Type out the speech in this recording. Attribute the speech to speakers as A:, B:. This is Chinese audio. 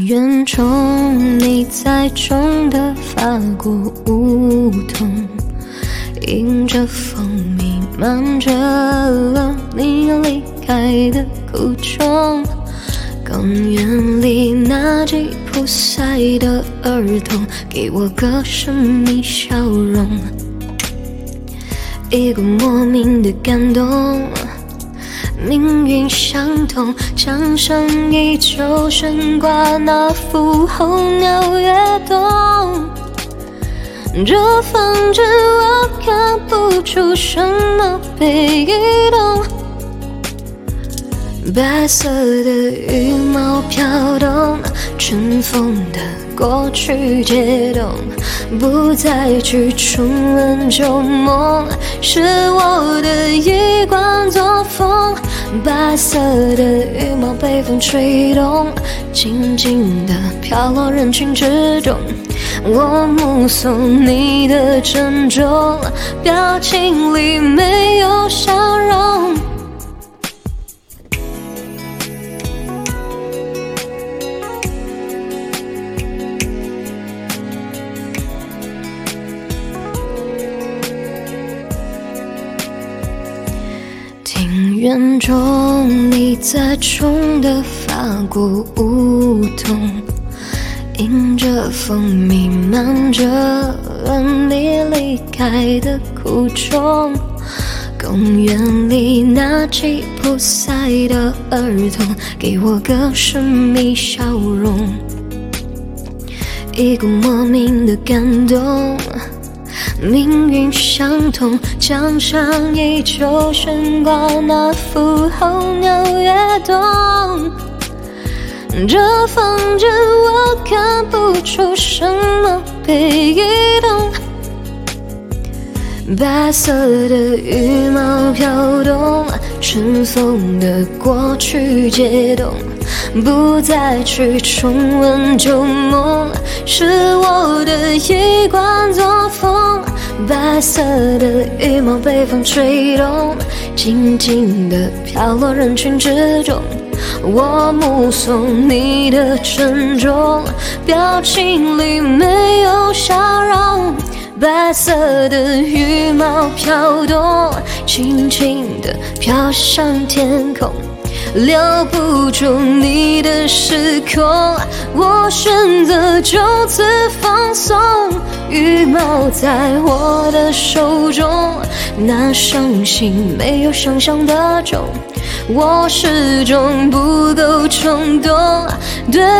A: 远中你在中的法国梧桐，迎着风弥漫着了你离开的苦衷。公园里那吉普赛的儿童，给我个神秘笑容，一股莫名的感动。命运相同，墙上依旧悬挂那幅候鸟跃动。这房子我看不出什么被移动，白色的羽毛飘动，尘封的过去解冻，不再去重温旧梦，是我的一贯作风。白色的羽毛被风吹动，静静地飘落人群之中。我目送你的珍重，表情里没有笑容。庭院中你在种的法国梧桐，迎着风弥漫着了你离开的苦衷。公园里那吉普赛的儿童，给我个神秘笑容，一股莫名的感动。命运相同，墙上依旧悬挂那幅候鸟跃动。这房子我看不出什么被移动，白色的羽毛飘动，尘封的过去解冻，不再去重温旧梦，是我的一贯作风。白色的羽毛被风吹动，静静地飘落人群之中。我目送你的珍重，表情里没有笑容。白色的羽毛飘动，轻轻地飘向天空，留不住你的时空。我选择就此放松，羽毛在我的手中，那伤心没有想象的重。我始终不够冲动，对